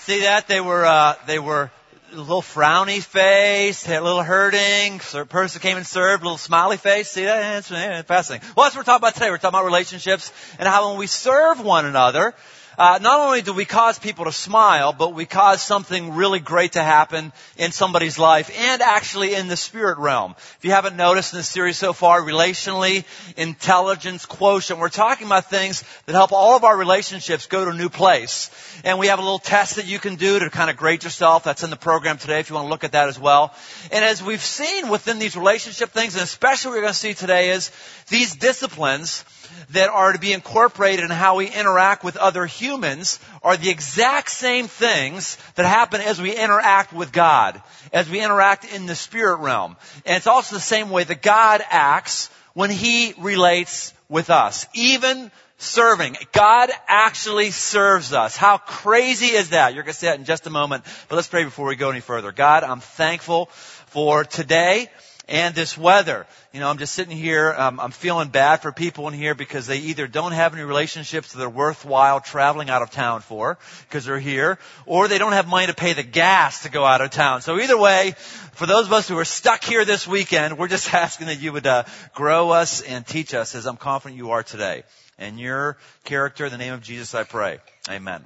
See that? They were a little frowny face, had a little hurting, person came and served, a little smiley face. See that? It's fascinating. Well, that's what we're talking about today. We're talking about relationships and how when we serve one another, not only do we cause people to smile, but we cause something really great to happen in somebody's life and actually in the spirit realm. If you haven't noticed in this series so far, relationally, intelligence, quotient, we're talking about things that help all of our relationships go to a new place. And we have a little test that you can do to kind of grade yourself. That's in the program today if you want to look at that as well. And as we've seen within these relationship things, and especially what we're going to see today is these disciplines that are to be incorporated in how we interact with other humans are the exact same things that happen as we interact with God, as we interact in the spirit realm. And it's also the same way that God acts when He relates with us. Even serving. God actually serves us. How crazy is that? You're going to see that in just a moment. But let's pray before we go any further. God, I'm thankful for today and this weather. I'm just sitting here, I'm feeling bad for people in here because they either don't have any relationships that are worthwhile traveling out of town for, because they're here, or they don't have money to pay the gas to go out of town. So either way, for those of us who are stuck here this weekend, we're just asking that you would grow us and teach us, as I'm confident you are today. In your character, in the name of Jesus, I pray. Amen.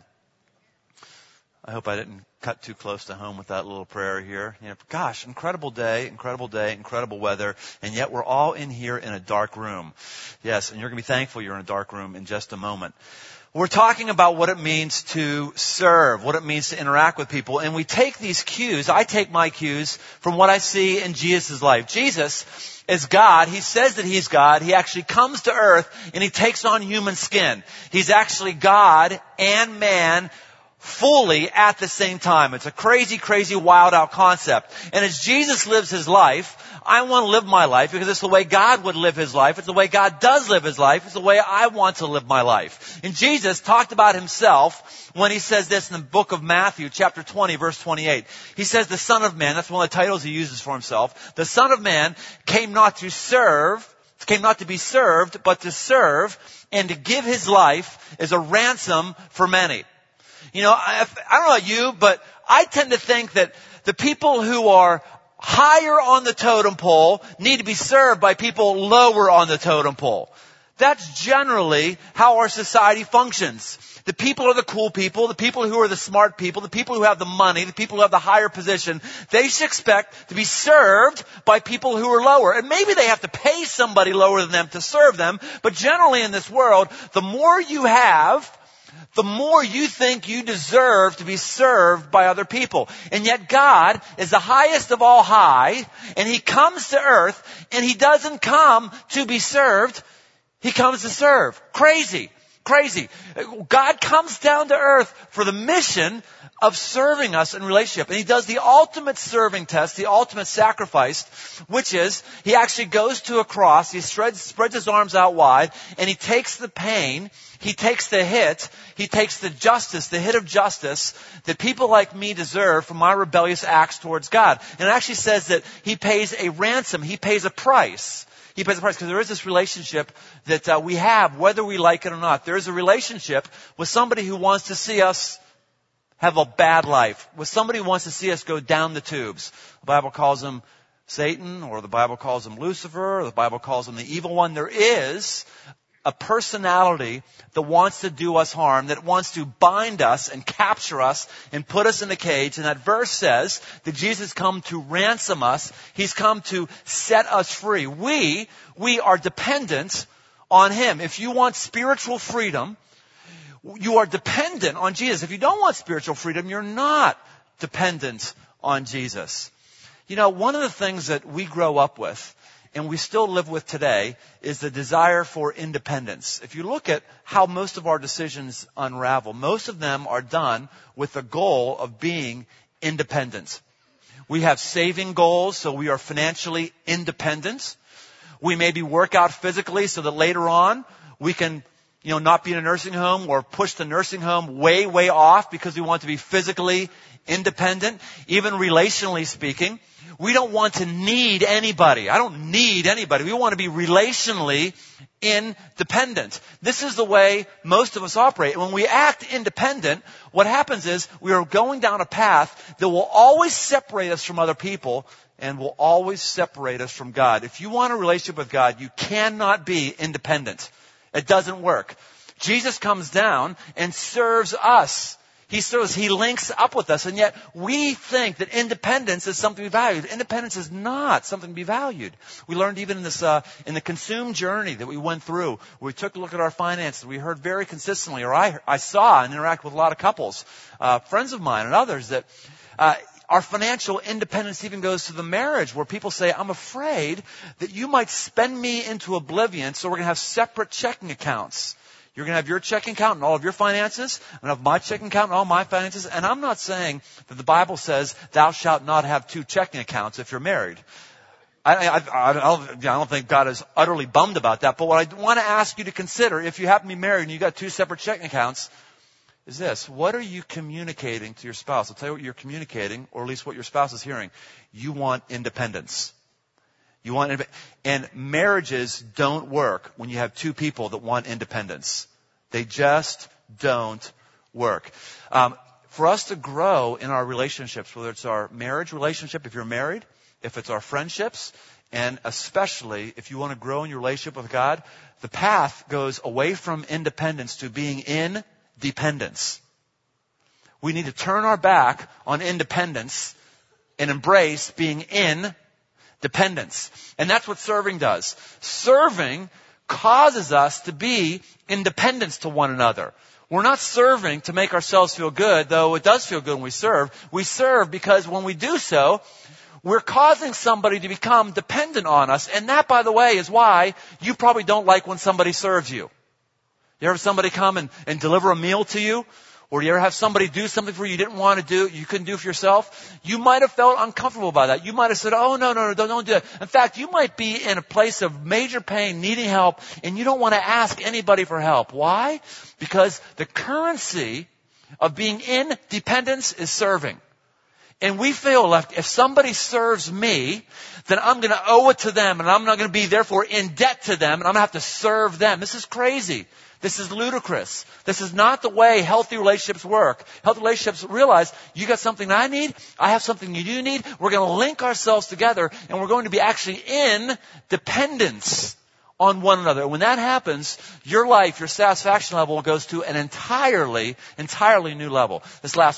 I hope I didn't cut too close to home with that little prayer here. Gosh, incredible day, incredible weather, and yet we're all in here in a dark room. Yes, and you're going to be thankful you're in a dark room in just a moment. We're talking about what it means to serve, what it means to interact with people, and we take these cues, I take my cues from what I see in Jesus' life. Jesus is God. He says that He's God. He actually comes to earth and He takes on human skin. He's actually God and man fully at the same time. It's a crazy, wild out concept. And as Jesus lives His life, I want to live my life because it's the way God would live His life. It's the way God does live His life. It's the way I want to live my life. And Jesus talked about Himself when He says this in the book of Matthew, chapter 20, verse 28. He says, the Son of Man, that's one of the titles He uses for Himself, the Son of Man came not to be served, but to serve and to give His life as a ransom for many. I don't know about you, but I tend to think that the people who are higher on the totem pole need to be served by people lower on the totem pole. That's generally how our society functions. The people are the cool people, the people who are the smart people, the people who have the money, the people who have the higher position. They should expect to be served by people who are lower. And maybe they have to pay somebody lower than them to serve them. But generally in this world, the more you have, the more you think you deserve to be served by other people. And yet God is the highest of all high, and He comes to earth, and He doesn't come to be served. He comes to serve. Crazy. God comes down to earth for the mission of serving us in relationship. And He does the ultimate serving test, the ultimate sacrifice, which is He actually goes to a cross, He spreads His arms out wide, and He takes the pain, He takes the hit, He takes the justice, the hit of justice that people like me deserve for my rebellious acts towards God. And it actually says that He pays a ransom, He pays a price. He pays a price because there is this relationship that we have, whether we like it or not. There is a relationship with somebody who wants to see us have a bad life, with somebody who wants to see us go down the tubes. The Bible calls him Satan, or the Bible calls him Lucifer, or the Bible calls him the evil one. There is a personality that wants to do us harm, that wants to bind us and capture us and put us in a cage. And that verse says that Jesus come to ransom us. He's come to set us free. We are dependent on Him. If you want spiritual freedom, you are dependent on Jesus. If you don't want spiritual freedom, you're not dependent on Jesus. One of the things that we grow up with and we still live with today is the desire for independence. If you look at how most of our decisions unravel, most of them are done with the goal of being independent. We have saving goals, so we are financially independent. We maybe work out physically so that later on we can not be in a nursing home or push the nursing home way, way off because we want to be physically independent, even relationally speaking. We don't want to need anybody. I don't need anybody. We want to be relationally independent. This is the way most of us operate. And when we act independent, what happens is we are going down a path that will always separate us from other people and will always separate us from God. If you want a relationship with God, you cannot be independent. It doesn't work. Jesus comes down and serves us. He serves, he links up with us, and yet we think that independence is something to be valued. Independence is not something to be valued. We learned even in this, in the consume journey that we went through, where we took a look at our finances. We heard very consistently, or I saw and interact with a lot of couples, friends of mine and others, that our financial independence even goes to the marriage, where people say, I'm afraid that you might spend me into oblivion, so we're going to have separate checking accounts. You're going to have your checking account and all of your finances. I'm going to have my checking account and all my finances. And I'm not saying that the Bible says thou shalt not have two checking accounts if you're married. I don't think God is utterly bummed about that. But what I want to ask you to consider, if you happen to be married and you've got two separate checking accounts, is this. What are you communicating to your spouse? I'll tell you what you're communicating, or at least what your spouse is hearing. You want independence. And marriages don't work when you have two people that want independence. They just don't work. For us to grow in our relationships, whether it's our marriage relationship, if you're married, if it's our friendships, and especially if you want to grow in your relationship with God, the path goes away from independence to being in dependence. We need to turn our back on independence and embrace being in dependence. And that's what serving does. Serving causes us to be in dependence to one another. We're not serving to make ourselves feel good, though it does feel good when we serve. We serve because when we do so, we're causing somebody to become dependent on us. And that, by the way, is why you probably don't like when somebody serves you. You ever have somebody come and deliver a meal to you? Or do you ever have somebody do something for you didn't want to do, you couldn't do for yourself? You might have felt uncomfortable by that. You might have said, oh, no, don't do that. In fact, you might be in a place of major pain, needing help, and you don't want to ask anybody for help. Why? Because the currency of being in dependence is serving. And we feel like if somebody serves me, then I'm going to owe it to them, and I'm not going to be, therefore, in debt to them, and I'm going to have to serve them. This is crazy. This is ludicrous. This is not the way healthy relationships work. Healthy relationships realize you got something I need, I have something you need. We're going to link ourselves together, and we're going to be actually in dependence on one another. When that happens, your life, your satisfaction level goes to an entirely new level. This last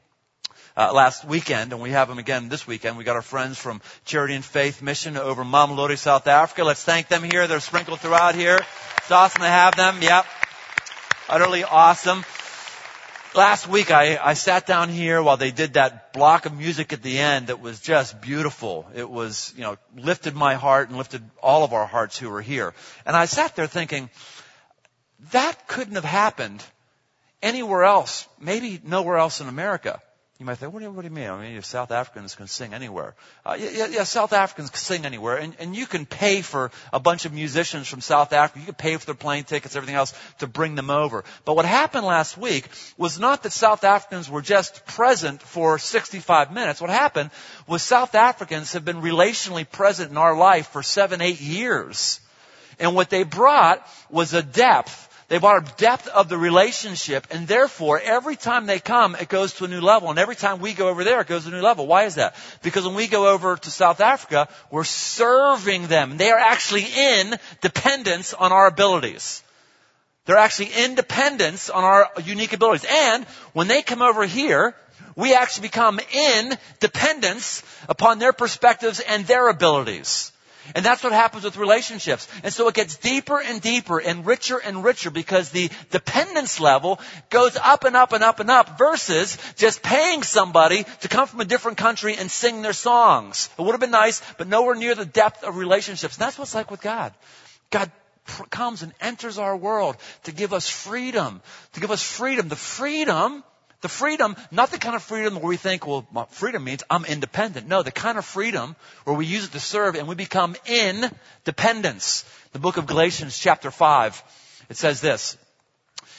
weekend, and we have them again this weekend, we got our friends from Charity and Faith Mission over in Mamelodi, South Africa. Let's thank them here. They're sprinkled throughout here. It's awesome to have them. Yep. Utterly awesome. Last week I sat down here while they did that block of music at the end that was just beautiful. It was, lifted my heart and lifted all of our hearts who were here. And I sat there thinking, that couldn't have happened anywhere else, maybe nowhere else in America. You might think, what do you mean? I mean, South Africans can sing anywhere. Yeah, South Africans can sing anywhere. And you can pay for a bunch of musicians from South Africa. You can pay for their plane tickets, everything else, to bring them over. But what happened last week was not that South Africans were just present for 65 minutes. What happened was South Africans have been relationally present in our life for 7-8 years. And what they brought was a depth. They brought a depth of the relationship, and therefore, every time they come, it goes to a new level. And every time we go over there, it goes to a new level. Why is that? Because when we go over to South Africa, we're serving them. They are actually in dependence on our abilities. They're actually in dependence on our unique abilities. And when they come over here, we actually become in dependence upon their perspectives and their abilities. And that's what happens with relationships. And so it gets deeper and deeper and richer because the dependence level goes up and up and up and up versus just paying somebody to come from a different country and sing their songs. It would have been nice, but nowhere near the depth of relationships. And that's what it's like with God. God comes and enters our world to give us freedom. To give us freedom. The freedom, not the kind of freedom where we think, well, freedom means I'm independent. No, the kind of freedom where we use it to serve and we become in dependence. The book of Galatians chapter 5, it says this.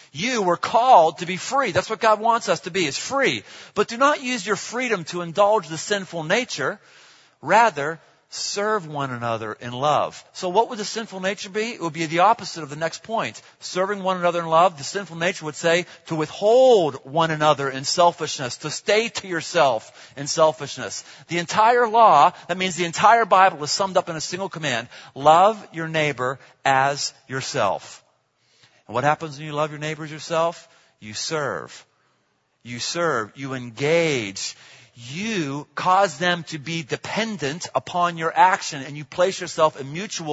You were called to be free. That's what God wants us to be, is free. But do not use your freedom to indulge the sinful nature. Rather, serve one another in love. So what would the sinful nature be? It would be the opposite of the next point. Serving one another in love, the sinful nature would say to withhold one another in selfishness, to stay to yourself in selfishness. The entire law, that means the entire Bible, is summed up in a single command. Love your neighbor as yourself. And what happens when you love your neighbor as yourself? You serve. You serve. You engage. You cause them to be dependent upon your action, and you place yourself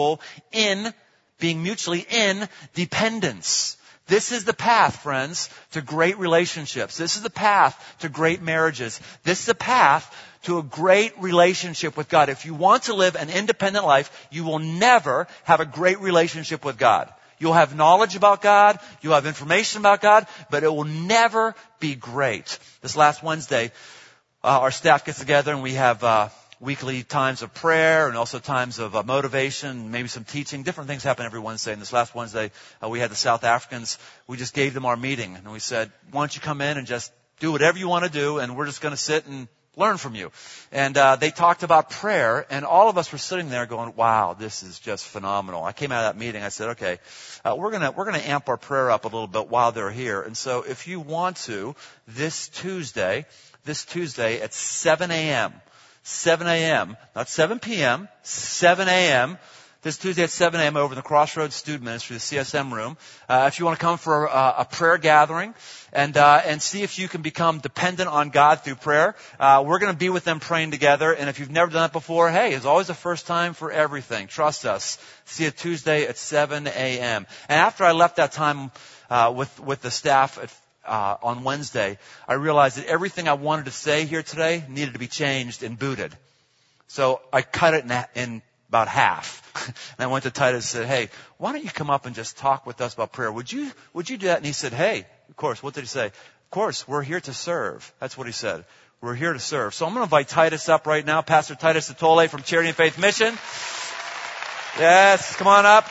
being mutually in dependence. This is the path, friends, to great relationships. This is the path to great marriages. This is the path to a great relationship with God. If you want to live an independent life, you will never have a great relationship with God. You'll have knowledge about God, you'll have information about God, but it will never be great. This last Wednesday, our staff gets together and we have weekly times of prayer and also times of motivation, maybe some teaching. Different things happen every Wednesday. And this last Wednesday, we had the South Africans. We just gave them our meeting. And we said, why don't you come in and just do whatever you want to do, and we're just going to sit and learn from you. And they talked about prayer, and all of us were sitting there going, wow, this is just phenomenal. I came out of that meeting. I said, okay, we're gonna amp our prayer up a little bit while they're here. And so if you want to, this Tuesday at 7 a.m., 7 a.m., not 7 p.m., 7 a.m., this Tuesday at 7 a.m. over in the Crossroads Student Ministry, the CSM room. If you want to come for a prayer gathering and see if you can become dependent on God through prayer, we're going to be with them praying together. And if you've never done that before, hey, it's always a first time for everything. Trust us. See you Tuesday at 7 a.m. And after I left that time with the staff on Wednesday, I realized that everything I wanted to say here today needed to be changed and booted. So I cut it in about half. And I went to Titus and said, hey, why don't you come up and just talk with us about prayer? Would you do that? And he said, hey, of course. What did he say? Of course, we're here to serve. That's what he said. We're here to serve. So I'm going to invite Titus up right now, Pastor Titus Atole from Charity and Faith Mission. Yes, come on up.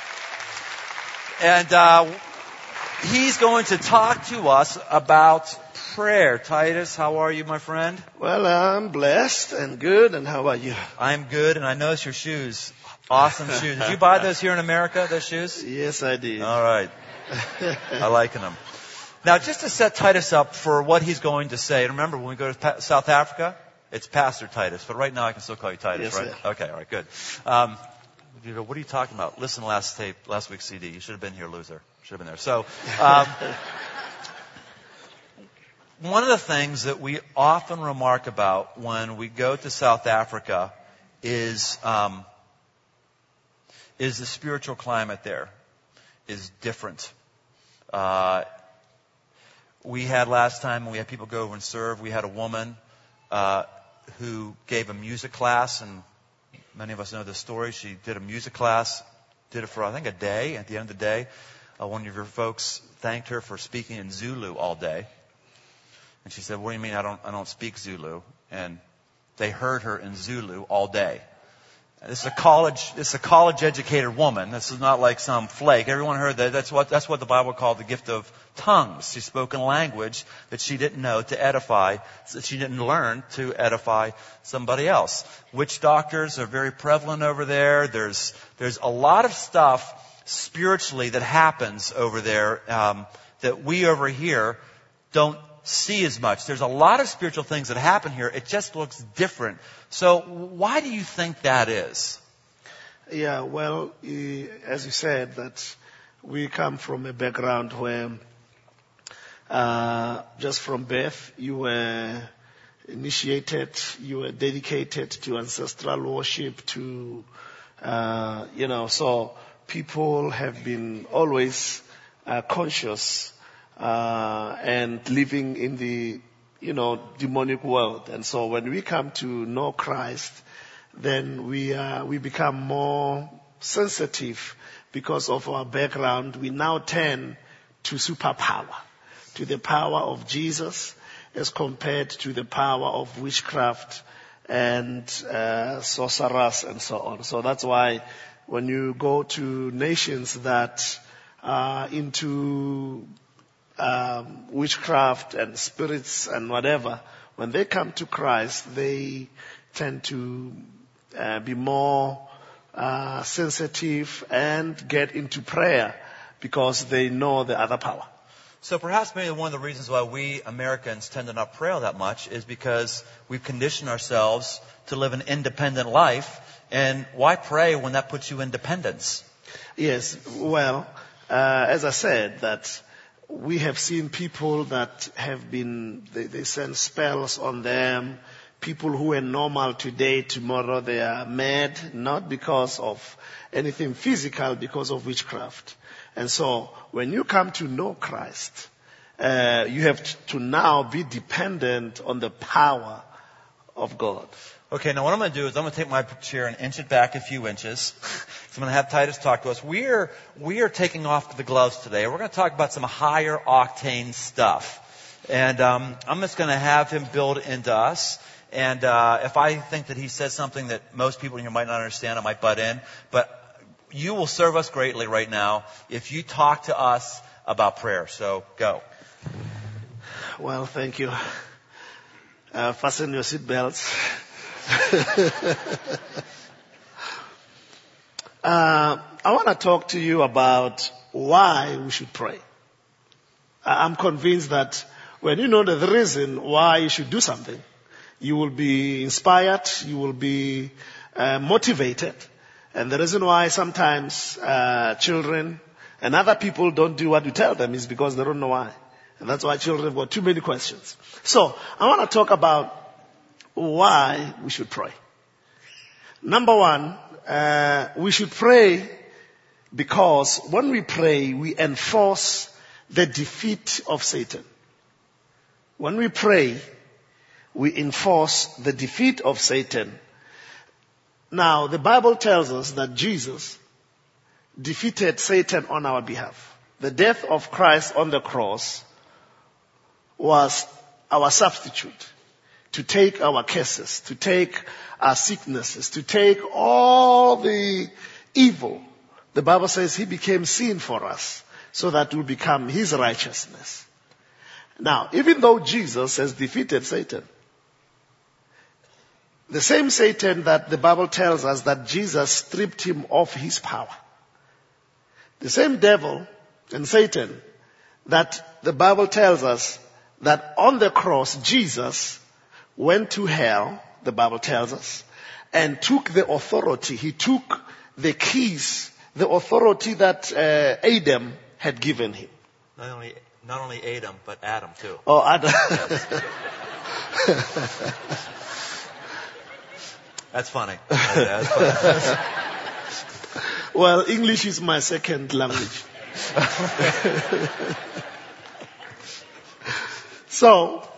And he's going to talk to us about prayer. Titus, how are you, my friend? Well, I'm blessed and good, and how about you? I'm good, and I notice your shoes. Awesome shoes. Did you buy those here in America, those shoes? Yes, I did. All right. I like them. Now, just to set Titus up for what he's going to say, and remember, when we go to South Africa, it's Pastor Titus, but right now I can still call you Titus, yes, right? Sir. Okay, all right, good. What are you talking about? Listen to last week's CD. You should have been here, loser. Should have been there. So, one of the things that we often remark about when we go to South Africa is the spiritual climate there is different. We had last time when we had people go over and serve, we had a woman who gave a music class, and many of us know this story. She did a music class, did it for, I think, a day. At the end of the day, one of your folks thanked her for speaking in Zulu all day. And she said, what do you mean I don't speak Zulu? And they heard her in Zulu all day. This is a college educated woman. This is not like some flake. Everyone heard that. That's what the Bible called the gift of tongues. She spoke in a language that she didn't know to edify, that she didn't learn to edify somebody else. Witch doctors are very prevalent over there. There's a lot of stuff spiritually that happens over there that we over here don't see as much. There's a lot of spiritual things that happen here. It just looks different. So why do you think that is? Yeah, well, as you said, that we come from a background where just from birth you were initiated, you were dedicated to ancestral worship, to, so people have been always conscious and living in the, demonic world. And so when we come to know Christ, then we become more sensitive because of our background. We now turn to superpower, to the power of Jesus as compared to the power of witchcraft and sorcerers and so on. So that's why when you go to nations that are into witchcraft and spirits and whatever, when they come to Christ, they tend to be more sensitive and get into prayer because they know the other power. So perhaps maybe one of the reasons why we Americans tend to not pray all that much is because we've conditioned ourselves to live an independent life. And why pray when that puts you in dependence? Yes, well, as I said, that we have seen people that have been, they send spells on them. People who are normal today, tomorrow they are mad, not because of anything physical, because of witchcraft. And so, when you come to know Christ, you have to now be dependent on the power of God. Okay, now what I'm going to do is I'm going to take my chair and inch it back a few inches. So I'm going to have Titus talk to us. We are taking off the gloves today. We're going to talk about some higher octane stuff. And I'm just going to have him build into us. And if I think that he says something that most people here might not understand, I might butt in. But you will serve us greatly right now if you talk to us about prayer. So go. Well, thank you. Fasten your seatbelts. I want to talk to you about why we should pray. I'm convinced that when you know the reason why you should do something, you will be inspired, you will be motivated. And the reason why sometimes children and other people don't do what you tell them is because they don't know why. And that's why children have got too many questions. So I want to talk about why we should pray. Number one, we should pray because when we pray, we enforce the defeat of Satan. When we pray, we enforce the defeat of Satan. Now, the Bible tells us that Jesus defeated Satan on our behalf. The death of Christ on the cross was our substitute to take our curses, to take our sicknesses, to take all the evil. The Bible says he became sin for us so that we become his righteousness. Now, even though Jesus has defeated Satan, the same Satan that the Bible tells us that Jesus stripped him of his power. The same devil and Satan that the Bible tells us that on the cross Jesus went to hell, the Bible tells us, and took the authority. He took the keys, the authority that Adam had given him. Not only Adam, but Adam too. Oh, Adam. That's funny. That's funny. Well, English is my second language. So,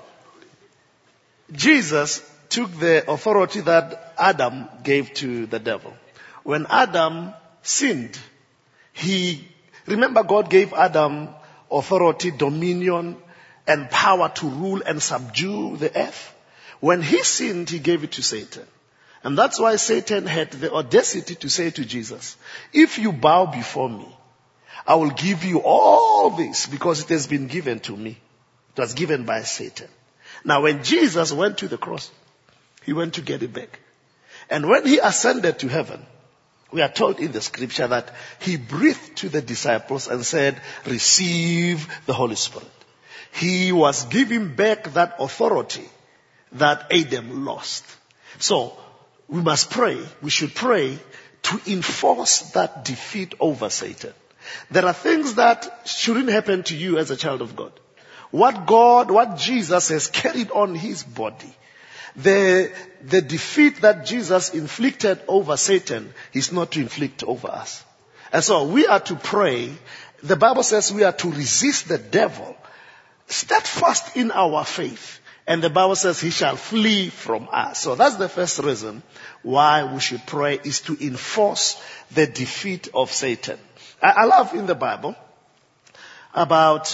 Jesus took the authority that Adam gave to the devil. When Adam sinned, remember God gave Adam authority, dominion, and power to rule and subdue the earth. When he sinned, he gave it to Satan. And that's why Satan had the audacity to say to Jesus, if you bow before me, I will give you all this because it has been given to me. It was given by Satan. Now when Jesus went to the cross, he went to get it back. And when he ascended to heaven, we are told in the scripture that he breathed to the disciples and said, receive the Holy Spirit. He was giving back that authority that Adam lost. So, we must pray, we should pray to enforce that defeat over Satan. There are things that shouldn't happen to you as a child of God. What Jesus has carried on his body, the defeat that Jesus inflicted over Satan is not to inflict over us. And so we are to pray. The Bible says we are to resist the devil, steadfast in our faith. And the Bible says he shall flee from us. So that's the first reason why we should pray, is to enforce the defeat of Satan. I love in the Bible about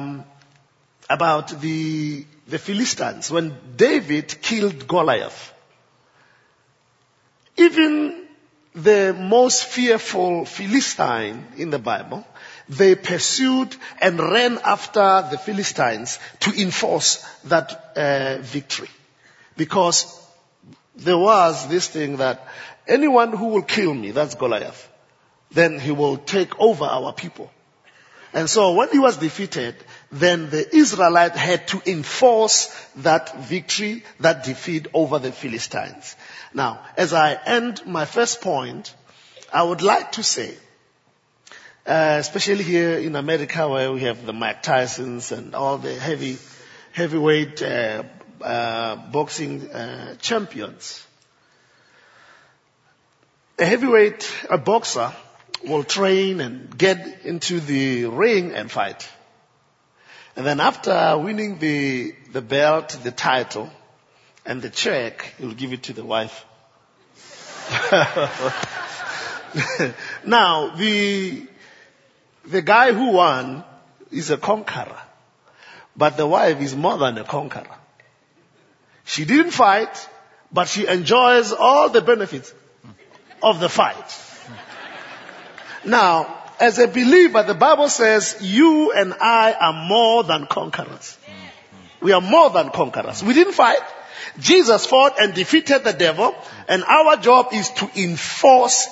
the Philistines. When David killed Goliath, even the most fearful Philistine in the Bible, they pursued and ran after the Philistines to enforce that victory. Because there was this thing that anyone who will kill me, that's Goliath, then he will take over our people. And so when he was defeated, then the Israelites had to enforce that victory, that defeat over the Philistines. Now, as I end my first point, I would like to say, especially here in America where we have the Mike Tysons and all the heavyweight boxing champions. A boxer will train and get into the ring and fight. And then after winning the belt, the title, and the check, he'll give it to the wife. Now, the guy who won is a conqueror. But the wife is more than a conqueror. She didn't fight, but she enjoys all the benefits of the fight. Now, as a believer, the Bible says you and I are more than conquerors. We are more than conquerors. We didn't fight. Jesus fought and defeated the devil, and our job is to enforce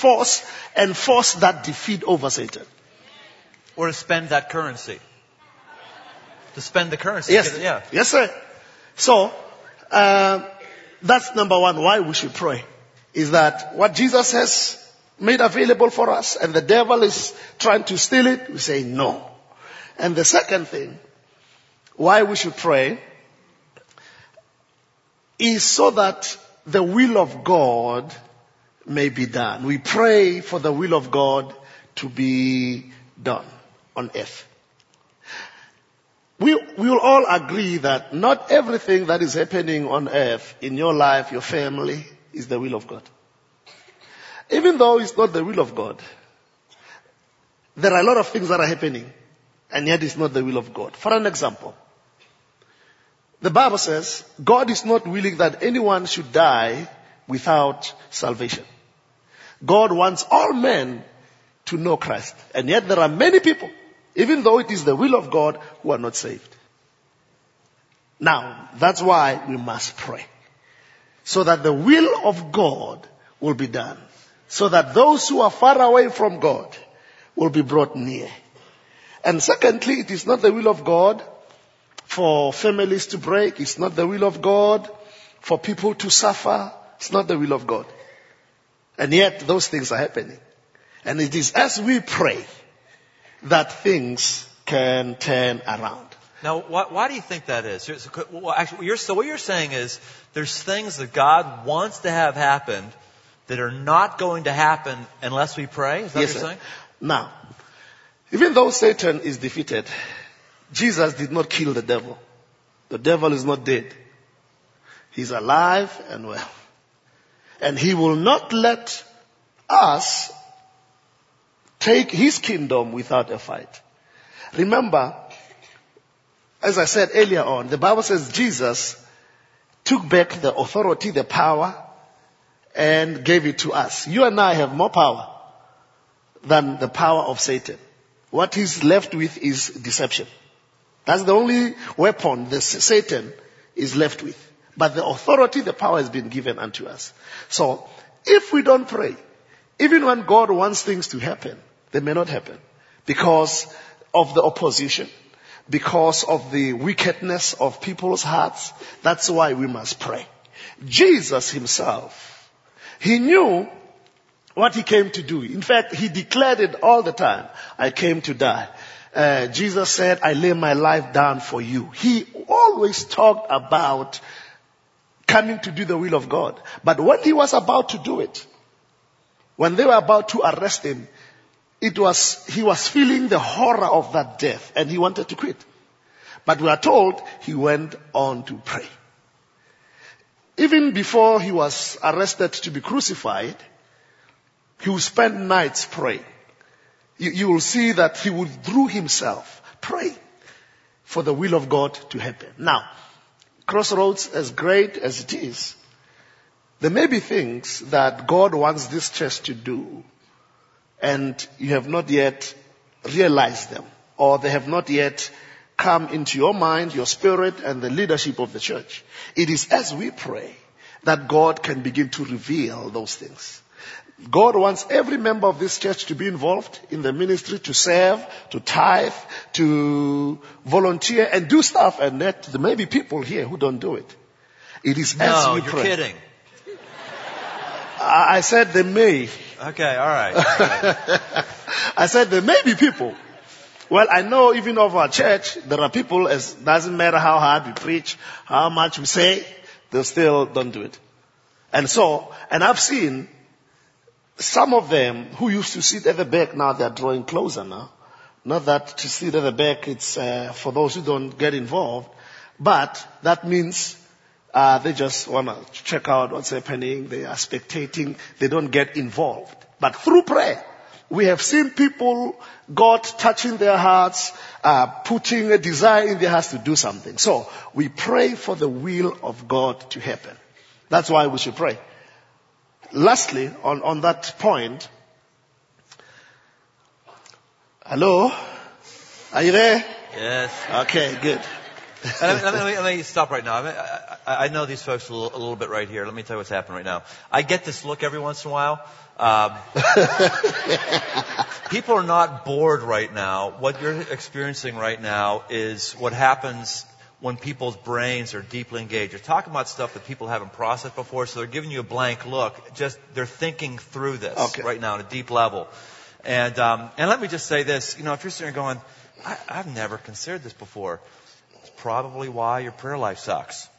that defeat over Satan. Or to spend that currency. To spend the currency. Yes, yeah. Yes, sir. So, that's number one, why we should pray. Is that what Jesus has made available for us, and the devil is trying to steal it, we say no. And the second thing, why we should pray, is so that the will of God may be done. We pray for the will of God to be done on earth. We will all agree that not everything that is happening on earth in your life, your family, is the will of God. Even though it's not the will of God, there are a lot of things that are happening, and yet it's not the will of God. For an example, the Bible says God is not willing that anyone should die without salvation. God wants all men to know Christ, and yet there are many people, even though it is the will of God, who are not saved. Now, that's why we must pray, so that the will of God will be done. So that those who are far away from God will be brought near. And secondly, it is not the will of God for families to break. It's not the will of God for people to suffer. It's not the will of God. And yet those things are happening. And it is as we pray that things can turn around. Now, why do you think that is? Actually, what you're saying is there's things that God wants to have happen that are not going to happen unless we pray? Is that Yes, what you're saying? Now, even though Satan is defeated, Jesus did not kill the devil. The devil is not dead. He's alive and well. And he will not let us take his kingdom without a fight. Remember, as I said earlier on, the Bible says Jesus took back the authority, the power, and gave it to us. You and I have more power than the power of Satan. What he's left with is deception. That's the only weapon that Satan is left with. But the authority, the power has been given unto us. So, if we don't pray, even when God wants things to happen, they may not happen. Because of the opposition, because of the wickedness of people's hearts. That's why we must pray. Jesus himself, he knew what he came to do. In fact, he declared it all the time. I came to die. Jesus said, I lay my life down for you. He always talked about coming to do the will of God. But when he was about to do it, when they were about to arrest him, he was feeling the horror of that death and he wanted to quit. But we are told he went on to pray. Even before he was arrested to be crucified, he would spend nights praying. You will see that he withdrew himself, pray for the will of God to happen. Now, Crossroads, as great as it is, there may be things that God wants this church to do, and you have not yet realized them, or they have not yet come into your mind, your spirit, and the leadership of the church. It is as we pray that God can begin to reveal those things. God wants every member of this church to be involved in the ministry, to serve, to tithe, to volunteer and do stuff, and that there may be people here who don't do it. It is as we pray. No, you're kidding. I said they may. Okay, all right. I said there may be people. Well, I know even of our church, there are people, as doesn't matter how hard we preach, how much we say, they still don't do it. And I've seen some of them who used to sit at the back, now they're drawing closer now. Not that to sit at the back, it's for those who don't get involved, but that means they just want to check out what's happening. They are spectating. They don't get involved. But through prayer, we have seen people, God touching their hearts, putting a desire in their hearts to do something. So we pray for the will of God to happen. That's why we should pray. Lastly, on that point, hello? Are you there? Yes. Okay, good. Let me stop right now. I know these folks a little bit right here. Let me tell you what's happening right now. I get this look every once in a while. People are not bored right now. What you're experiencing right now is what happens when people's brains are deeply engaged. You're talking about stuff that people haven't processed before, so they're giving you a blank look. Just they're thinking through this right now on a deep level. And let me just say this. If you're sitting there going, I've never considered this before, it's probably why your prayer life sucks.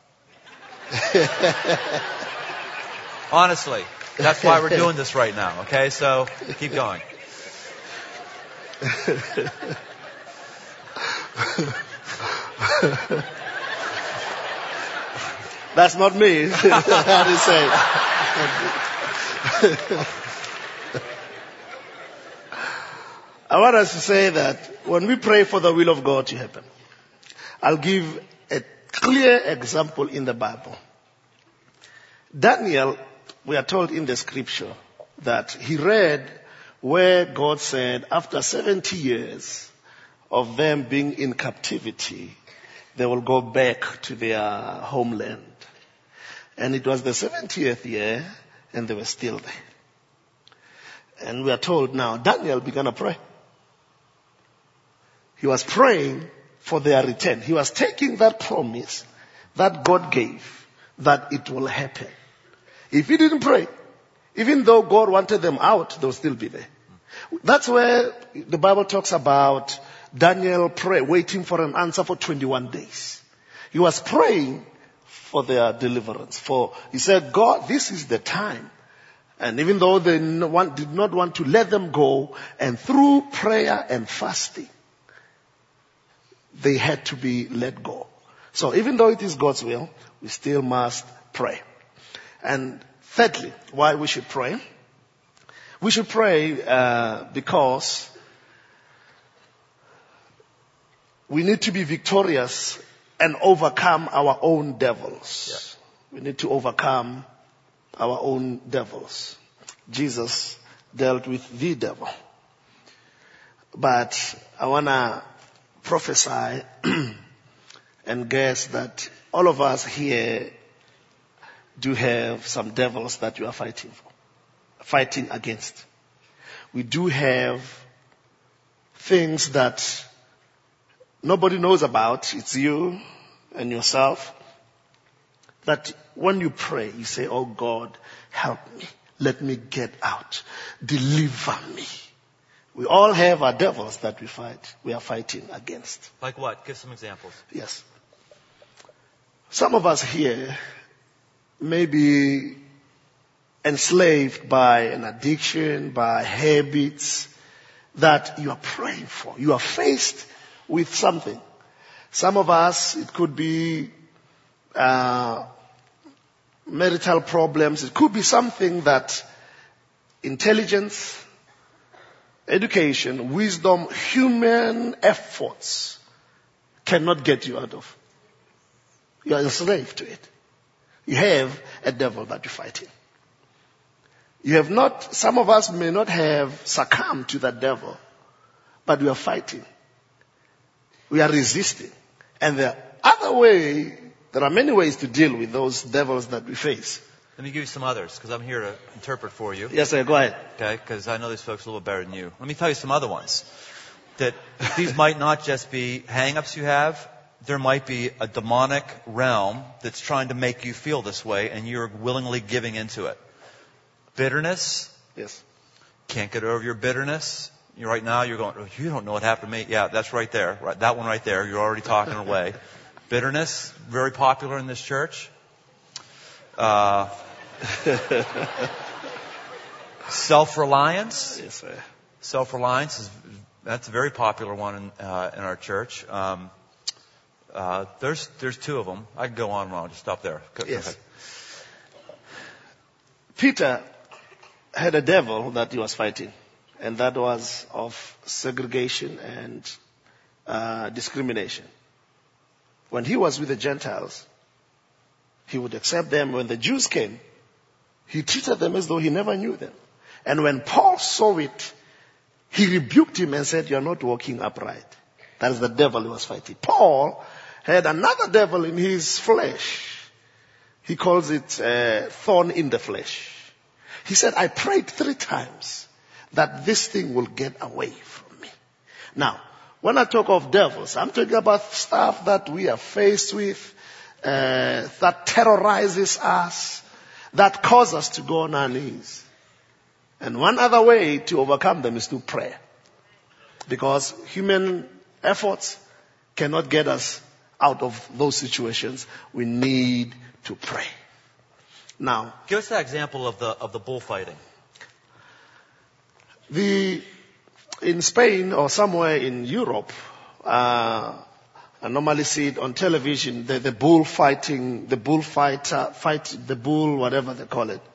Honestly, that's why we're doing this right now. Okay, so keep going. That's not me. How do you say? I want us to say that when we pray for the will of God to happen, I'll give a clear example in the Bible. Daniel, we are told in the scripture that he read where God said after 70 years of them being in captivity, they will go back to their homeland. And it was the 70th year, and they were still there. And we are told now, Daniel began to pray. He was praying for their return. He was taking that promise that God gave, that it will happen. If he didn't pray, even though God wanted them out, they'll still be there. That's where the Bible talks about Daniel waiting for an answer for 21 days. He was praying for their deliverance. He said, God, this is the time. And even though they did not want to let them go, and through prayer and fasting, they had to be let go. So even though it is God's will, we still must pray. And thirdly, why we should pray? We should pray because we need to be victorious and overcome our own devils. Yeah. We need to overcome our own devils. Jesus dealt with the devil. But I want to prophesy and guess that all of us here do have some devils that you are fighting against. We do have things that nobody knows about. It's you and yourself. That when you pray, you say, oh God, help me. Let me get out. Deliver me. We all have our devils that we are fighting against. Like what? Give some examples. Yes. Some of us here may be enslaved by an addiction, by habits that you are praying for. You are faced with something. Some of us, it could be marital problems. It could be something that intelligence, education, wisdom, human efforts cannot get you out of. You are a slave to it. You have a devil that you're fighting. Some of us may not have succumbed to that devil, but we are fighting. We are resisting. And the other way, there are many ways to deal with those devils that we face. Let me give you some others, because I'm here to interpret for you. Yes, sir, go ahead. Okay, because I know these folks a little better than you. Let me tell you some other ones. That these might not just be hang-ups you have. There might be a demonic realm that's trying to make you feel this way, and you're willingly giving into it. Bitterness. Yes. Can't get over your bitterness. Right now you're going, oh, you don't know what happened to me. Yeah, that's right there. Right, that one right there. You're already talking away. Bitterness, very popular in this church. Self-reliance. Yes, sir. Self-reliance that's a very popular one in our church. There's two of them. I can go on and on. Just stop there. Yes. Okay. Peter had a devil that he was fighting, and that was of segregation and discrimination. When he was with the Gentiles, he would accept them. When the Jews came, he treated them as though he never knew them. And when Paul saw it, he rebuked him and said, "You're not walking upright." That is the devil he was fighting. Paul had another devil in his flesh. He calls it thorn in the flesh. He said, "I prayed 3 times that this thing will get away from me." Now, when I talk of devils, I'm talking about stuff that we are faced with, that terrorizes us, that cause us to go on our knees. And one other way to overcome them is through prayer. Because human efforts cannot get us out of those situations. We need to pray. Now, give us that example of the bullfighting. In Spain or somewhere in Europe, I normally see it on television, the bullfighting, the bullfighter, the bull, whatever they call it.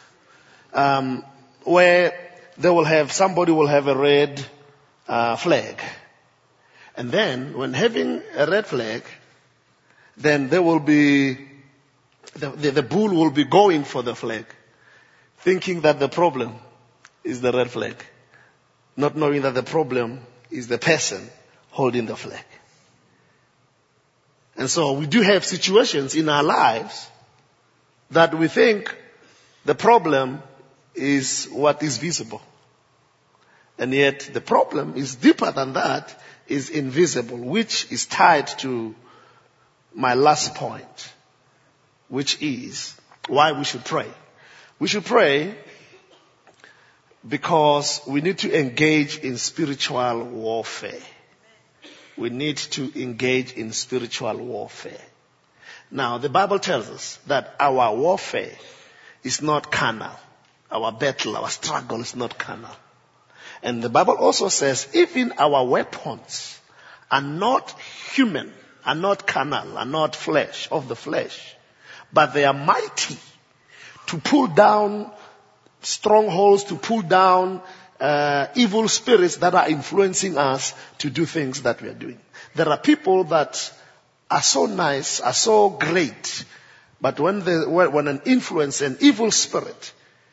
Where somebody will have a red flag. And then, when having a red flag, then there will be, the bull will be going for the flag, thinking that the problem is the red flag, not knowing that the problem is the person holding the flag. And so we do have situations in our lives that we think the problem is what is visible. And yet the problem is deeper than that, is invisible, which is tied to my last point, which is why we should pray. We should pray because we need to engage in spiritual warfare. We need to engage in spiritual warfare. Now, the Bible tells us that our warfare is not carnal. Our battle, our struggle is not carnal. And the Bible also says, even our weapons are not human, are not carnal, are not flesh, of the flesh, but they are mighty to pull down strongholds, to pull down evil spirits that are influencing us to do things that we are doing. There are people that are so nice, are so great, but when an influence, an evil spirit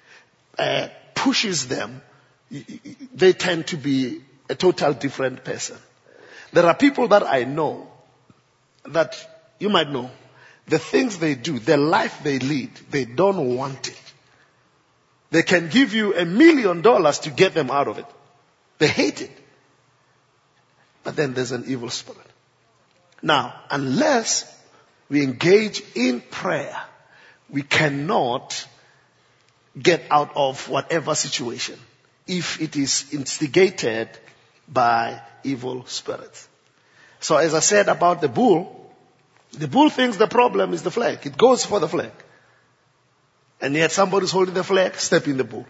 pushes them, they tend to be a total different person. There are people that I know, that you might know, the things they do, the life they lead, they don't want it. They can give you $1 million to get them out of it. They hate it. But then there's an evil spirit. Now, unless we engage in prayer, we cannot get out of whatever situation if it is instigated by evil spirits. So as I said about the bull thinks the problem is the flag. It goes for the flag. And yet somebody's holding the flag, step in the bull.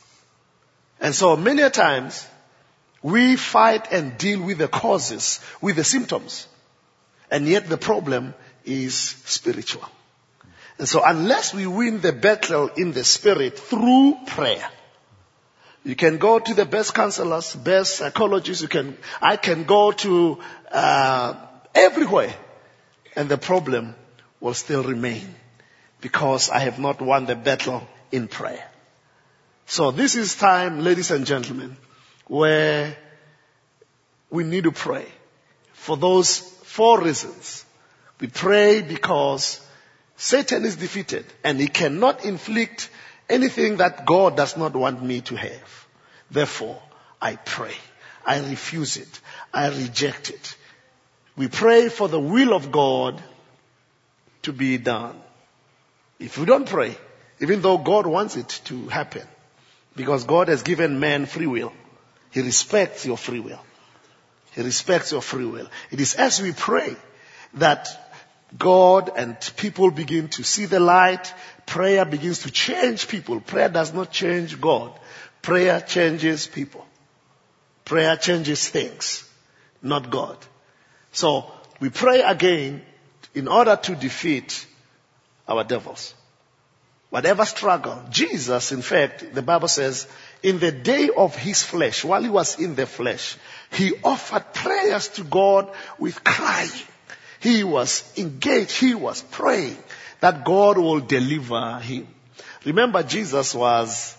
And so many a times, we fight and deal with the causes, with the symptoms. And yet the problem is spiritual. And so unless we win the battle in the spirit through prayer, you can go to the best counselors, best psychologists, I can go to everywhere, and the problem will still remain because I have not won the battle in prayer. So this is time, ladies and gentlemen, where we need to pray for those 4 reasons. We pray because Satan is defeated and he cannot inflict anything that God does not want me to have. Therefore, I pray. I refuse it. I reject it. We pray for the will of God to be done. If we don't pray, even though God wants it to happen, because God has given man free will, He respects your free will. He respects your free will. It is as we pray that God and people begin to see the light. Prayer begins to change people. Prayer does not change God. Prayer changes people. Prayer changes things, not God. So we pray again in order to defeat our devils. Whatever struggle. Jesus, in fact, the Bible says, in the day of his flesh, while he was in the flesh, he offered prayers to God with crying. He was engaged. He was praying that God will deliver him. Remember, Jesus was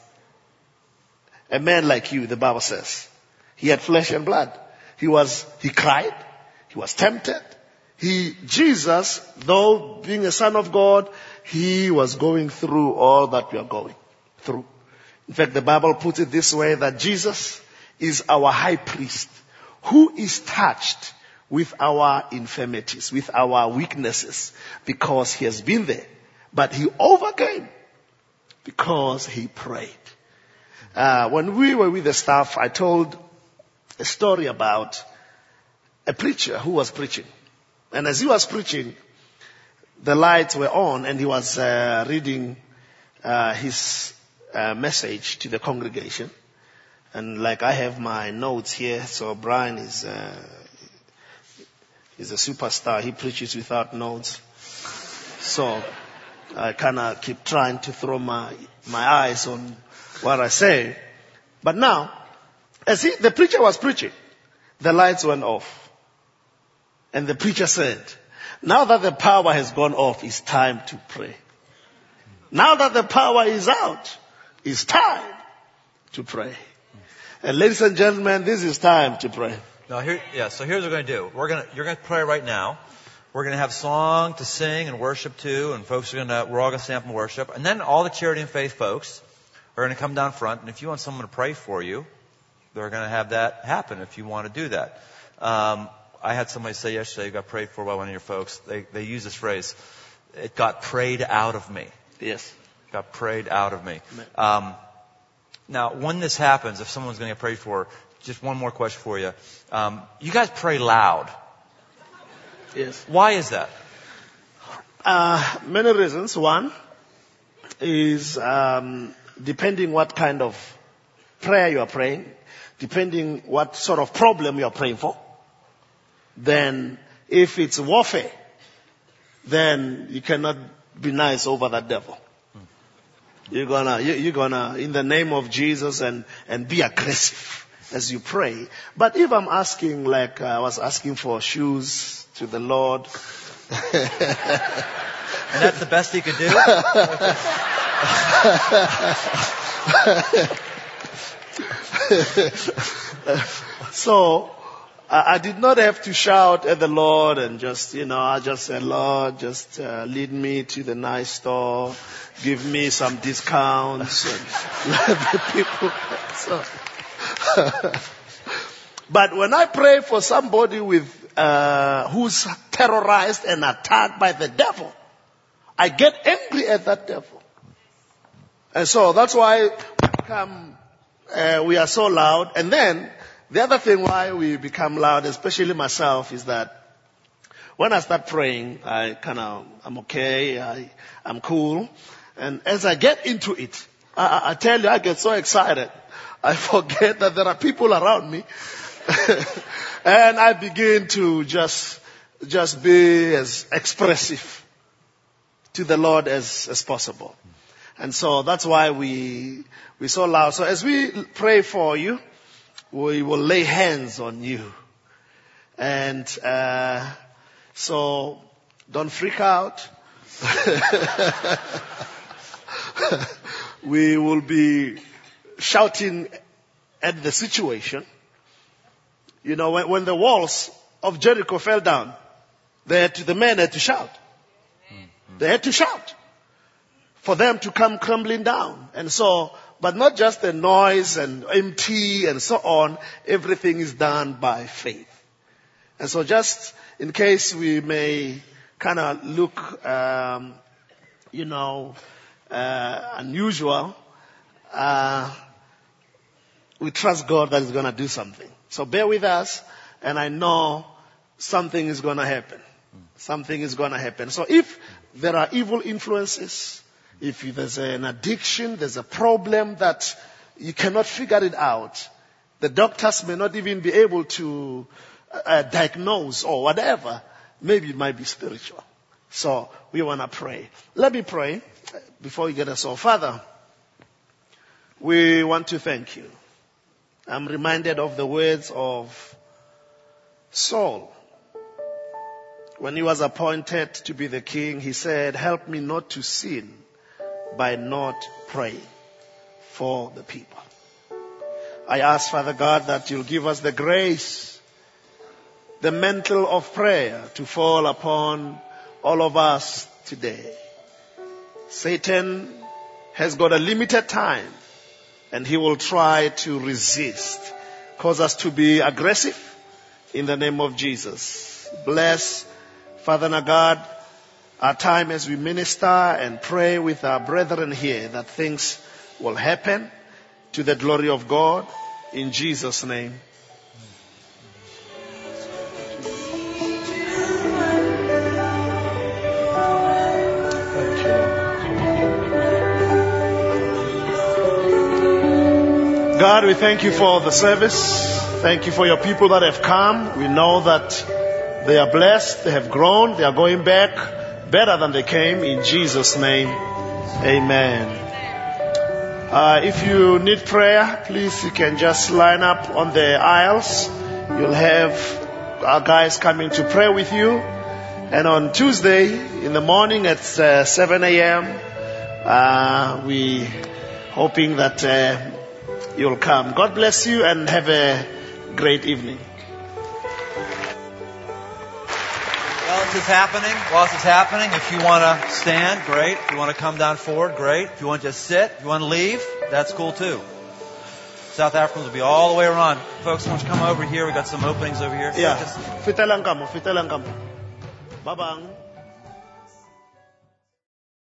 a man like you, the Bible says. He had flesh and blood. He cried. He was tempted. Jesus, though being a son of God, he was going through all that we are going through. In fact, the Bible puts it this way, that Jesus is our high priest who is touched with our infirmities, with our weaknesses, because he has been there. But he overcame because he prayed. When we were with the staff, I told a story about a preacher who was preaching. And as he was preaching, the lights were on and he was reading his message to the congregation. And like I have my notes here, so Brian is a superstar. He preaches without notes. So I kind of keep trying to throw my eyes on what I say. But now, as the preacher was preaching, the lights went off. And the preacher said, now that the power has gone off, it's time to pray. Now that the power is out, it's time to pray. And ladies and gentlemen, this is time to pray. Now so here's what we're going to do. You're going to pray right now. We're going to have song to sing and worship to, and we're all going to stand up and worship. And then all the charity and faith folks are going to come down front. And if you want someone to pray for you, they're going to have that happen if you want to do that. I had somebody say yesterday, got prayed for by one of your folks. They use this phrase, it got prayed out of me. Yes. Got prayed out of me. Now, when this happens, if someone's going to get prayed for, just one more question for you. You guys pray loud. Yes. Why is that? Many reasons. One is depending what kind of prayer you are praying, depending what sort of problem you are praying for. Then if it's warfare, then you cannot be nice over that devil. You're gonna, in the name of Jesus and be aggressive as you pray. But if I'm asking, like I was asking for shoes to the Lord. And that's the best he could do? So, I did not have to shout at the Lord and I just said, Lord, just lead me to the nice store, give me some discounts, and let the people. So. But when I pray for somebody who's terrorized and attacked by the devil, I get angry at that devil. And so that's why we are so loud. And then the other thing why we become loud, especially myself, is that when I start praying, I'm okay, I'm cool. And as I get into it, I tell you, I get so excited. I forget that there are people around me. And I begin to just be as expressive to the Lord as possible. And so that's why we're so loud. So as we pray for you, we will lay hands on you. And so don't freak out. We will be shouting at the situation. You know, when the walls of Jericho fell down, the men had to shout. They had to shout for them to come crumbling down. And so, but not just the noise and empty and so on. Everything is done by faith. And so just in case we may kind of look, unusual, we trust God that He's going to do something. So bear with us, and I know something is going to happen. Something is going to happen. So if there are evil influences, if there's an addiction, there's a problem that you cannot figure it out, the doctors may not even be able to diagnose or whatever, maybe it might be spiritual. So we want to pray. Let me pray before we get us all. Father, we want to thank you. I'm reminded of the words of Saul. When he was appointed to be the king, he said, help me not to sin by not praying for the people. I ask, Father God, that you'll give us the grace, the mantle of prayer to fall upon all of us today. Satan has got a limited time, and he will try to resist. Cause us to be aggressive in the name of Jesus. Bless, Father and God, our time as we minister and pray with our brethren here, that things will happen to the glory of God. In Jesus' name. God, we thank you for the service. Thank you for your people that have come. We know that they are blessed, they have grown, they are going back better than they came. In Jesus' name, amen. If you need prayer, please, you can just line up on the aisles. You'll have our guys coming to pray with you. And on Tuesday in the morning at 7 a.m., we hoping that you'll come. God bless you and have a great evening. While this is happening, if you want to stand, great. If you want to come down forward, great. If you want to just sit, if you want to leave, that's cool too. South Africans will be all the way around. Folks, why don't you come over here? We got some openings over here. Yeah. Fitelang kamo. Babang.